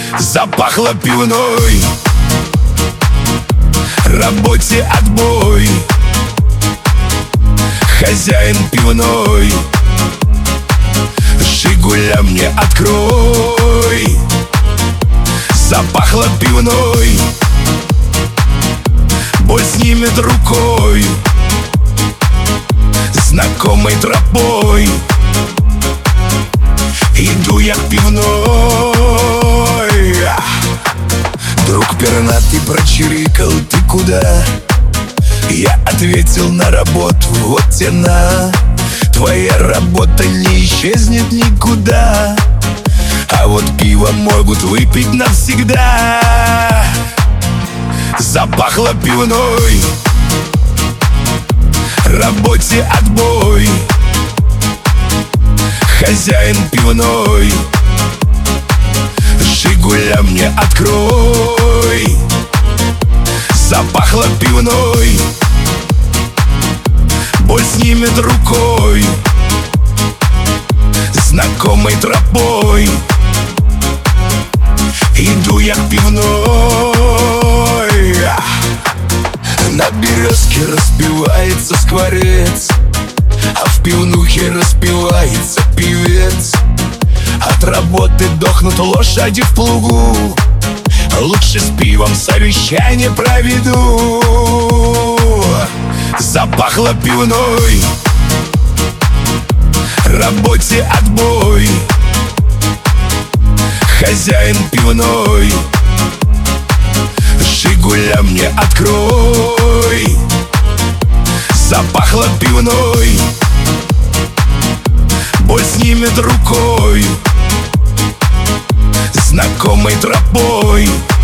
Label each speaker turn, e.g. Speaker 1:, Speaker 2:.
Speaker 1: Запахло пивной, работе отбой. Хозяин пивной, Жигуля мне открой. Запахло пивной, боль снимет рукой, знакомой тропой иду я к пивной. Друг пернатый прочирикал: ты куда? Я ответил: на работу. Вот те на, твоя работа не исчезнет никуда, а вот пиво могут выпить навсегда. Запахло пивной, работе отбой. Хозяин пивной, Жигуля мне открой. Запахло пивной, боль снимет рукой, знакомой тропой иду я к пивной. На березке распевается скворец, а в пивнухе распевается певец. От работы дохнут лошади в плугу, лучше с пивом совещание проведу. Запахло пивной, работе отбой. Хозяин пивной, Жигуля мне открой. Запахло пивной, боль снимет рукой, знакомой тропой